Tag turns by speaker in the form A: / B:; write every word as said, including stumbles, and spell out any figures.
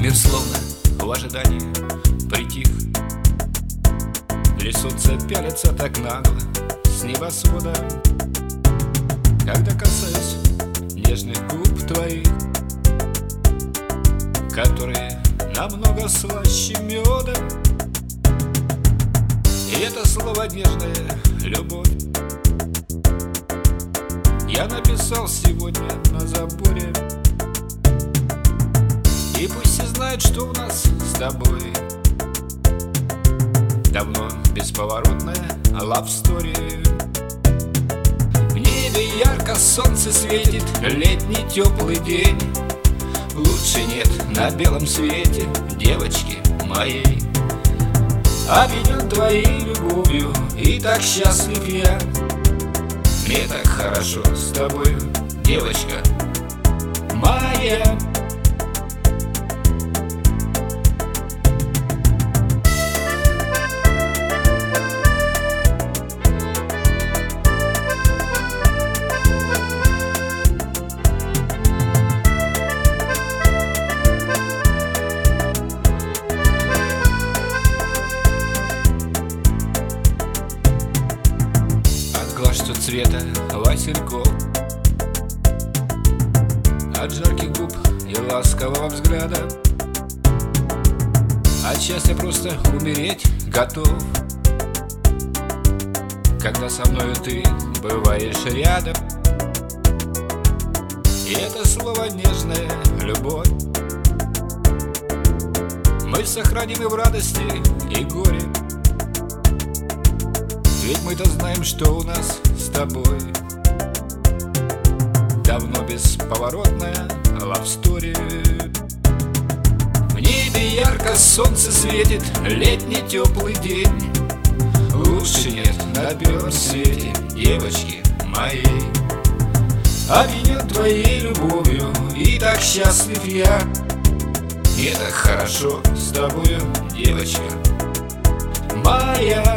A: Мир словно в ожидании притих. Лишь солнце пялится так нагло с небосвода, когда касаюсь нежных губ твоих, которые намного слаще меда. И это слово нежная любовь я написал сегодня на заборе. И пусть все знают, что у нас с тобой давно бесповоротная love story. В небе ярко солнце светит, летний теплый день. Лучше нет на белом свете девочки моей. Объединен твоей любовью, и так счастлив я. Мне так хорошо с тобой, девочка моя. Что цвета васильков, от жарких губ и ласкового взгляда, от счастья просто умереть готов, когда со мною ты бываешь рядом. И это слово нежная любовь мы сохраним и в радости, и горе. Ведь мы-то знаем, что у нас с тобой давно бесповоротная love story. В небе ярко солнце светит, летний теплый день. Лучше нет на белом свете девочки моей. Объединен твоей любовью, и так счастлив я. Мне так хорошо с тобою, девочка моя.